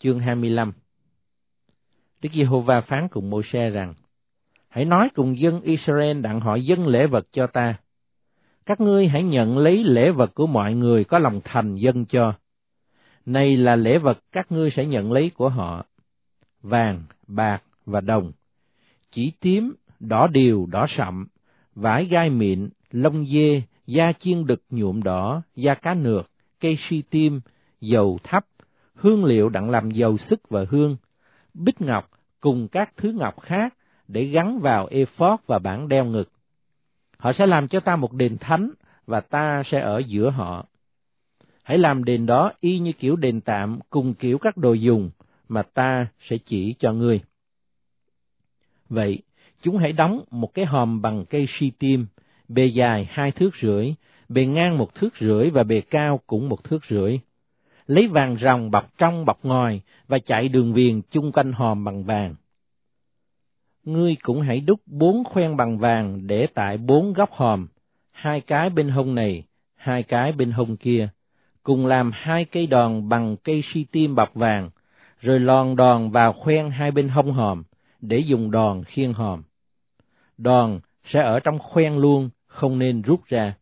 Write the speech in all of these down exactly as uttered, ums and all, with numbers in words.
chương hai mươi lăm. Đức Giê-hô-va phán cùng Mô-sê rằng: Hãy nói cùng dân Israel đặng họ dâng lễ vật cho ta. Các ngươi hãy nhận lấy lễ vật của mọi người có lòng thành dâng cho. Này là lễ vật các ngươi sẽ nhận lấy của họ: vàng, bạc và đồng, chỉ tím, đỏ điều, đỏ sậm, vải gai mịn, lông dê, da chiên đực nhuộm đỏ, da cá nược, cây si tim, dầu thắp, hương liệu đặng làm dầu sức và hương, bích ngọc cùng các thứ ngọc khác để gắn vào ephod và bảng đeo ngực. Họ sẽ làm cho ta một đền thánh và ta sẽ ở giữa họ. Hãy làm đền đó y như kiểu đền tạm cùng kiểu các đồ dùng mà ta sẽ chỉ cho ngươi. Vậy, chúng hãy đóng một cái hòm bằng cây si tim, bề dài hai thước rưỡi, bề ngang một thước rưỡi và bề cao cũng một thước rưỡi. Lấy vàng ròng bọc trong bọc ngoài và chạy đường viền chung quanh hòm bằng vàng. Ngươi cũng hãy đúc bốn khoen bằng vàng để tại bốn góc hòm, hai cái bên hông này, hai cái bên hông kia, cùng làm hai cây đòn bằng cây si tim bọc vàng, rồi lòn đòn vào khoen hai bên hông hòm, để dùng đòn khiêng hòm. Đòn sẽ ở trong khoen luôn, không nên rút ra.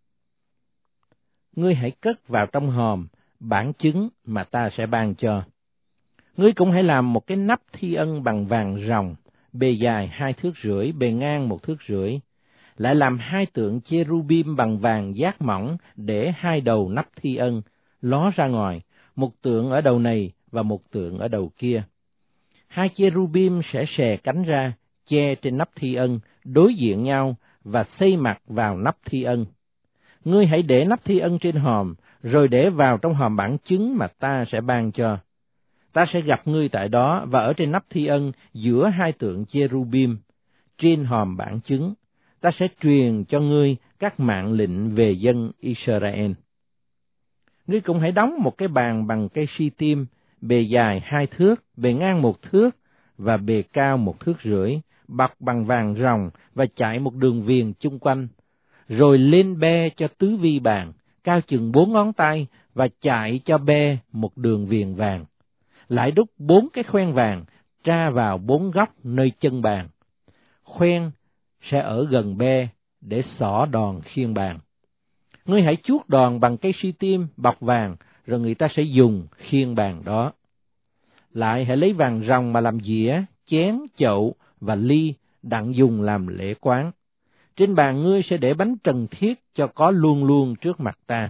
Ngươi hãy cất vào trong hòm bản chứng mà ta sẽ ban cho. Ngươi cũng hãy làm một cái nắp thi ân bằng vàng ròng, bề dài hai thước rưỡi, bề ngang một thước rưỡi. Lại làm hai tượng cherubim bằng vàng giác mỏng để hai đầu nắp thi ân, ló ra ngoài, một tượng ở đầu này và một tượng ở đầu kia. Hai cherubim sẽ xè cánh ra, che trên nắp thi ân, đối diện nhau và xây mặt vào nắp thi ân. Ngươi hãy để nắp thi ân trên hòm, rồi để vào trong hòm bản chứng mà ta sẽ ban cho. Ta sẽ gặp ngươi tại đó và ở trên nắp thi ân giữa hai tượng cherubim, trên hòm bản chứng, ta sẽ truyền cho ngươi các mạng lệnh về dân Israel. Ngươi cũng hãy đóng một cái bàn bằng cây si tim, bề dài hai thước, bề ngang một thước và bề cao một thước rưỡi, bọc bằng vàng ròng và chạy một đường viền chung quanh, rồi lên be cho tứ vi bàn, cao chừng bốn ngón tay và chạy cho be một đường viền vàng. Lại đúc bốn cái khoen vàng tra vào bốn góc nơi chân bàn. Khoen sẽ ở gần be để xỏ đòn khiêng bàn. Ngươi hãy chuốt đòn bằng cây si tim bọc vàng, rồi người ta sẽ dùng khiêng bàn đó. Lại hãy lấy vàng ròng mà làm dĩa, chén, chậu và ly đặng dùng làm lễ quán. Trên bàn ngươi sẽ để bánh trần thiết cho có luôn luôn trước mặt ta.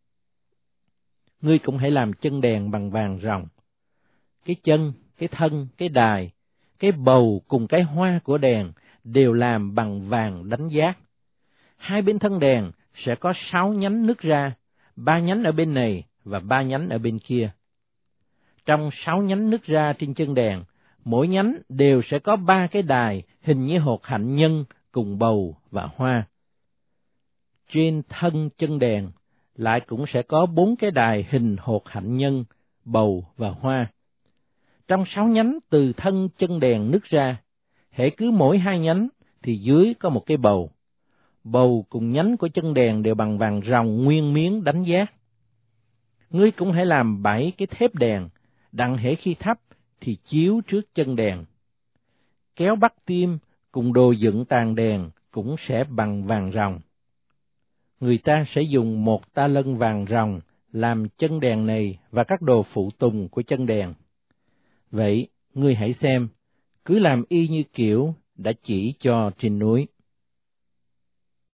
Ngươi cũng hãy làm chân đèn bằng vàng ròng. Cái chân, cái thân, cái đài, cái bầu cùng cái hoa của đèn đều làm bằng vàng đánh giác. Hai bên thân đèn sẽ có sáu nhánh nứt ra, ba nhánh ở bên này và ba nhánh ở bên kia. Trong sáu nhánh nứt ra trên chân đèn, mỗi nhánh đều sẽ có ba cái đài hình như hột hạnh nhân cùng bầu và hoa. Trên thân chân đèn lại cũng sẽ có bốn cái đài hình hột hạnh nhân, bầu và hoa. Trong sáu nhánh từ thân chân đèn nứt ra, hễ cứ mỗi hai nhánh thì dưới có một cái bầu. Bầu cùng nhánh của chân đèn đều bằng vàng ròng nguyên miếng đánh giác. Ngươi cũng hãy làm bảy cái thép đèn, đặng hễ khi thắp thì chiếu trước chân đèn. Kéo bắt tim cùng đồ dựng tàn đèn cũng sẽ bằng vàng ròng. Người ta sẽ dùng một ta lân vàng ròng làm chân đèn này và các đồ phụ tùng của chân đèn. Vậy, ngươi hãy xem, cứ làm y như kiểu đã chỉ cho trên núi.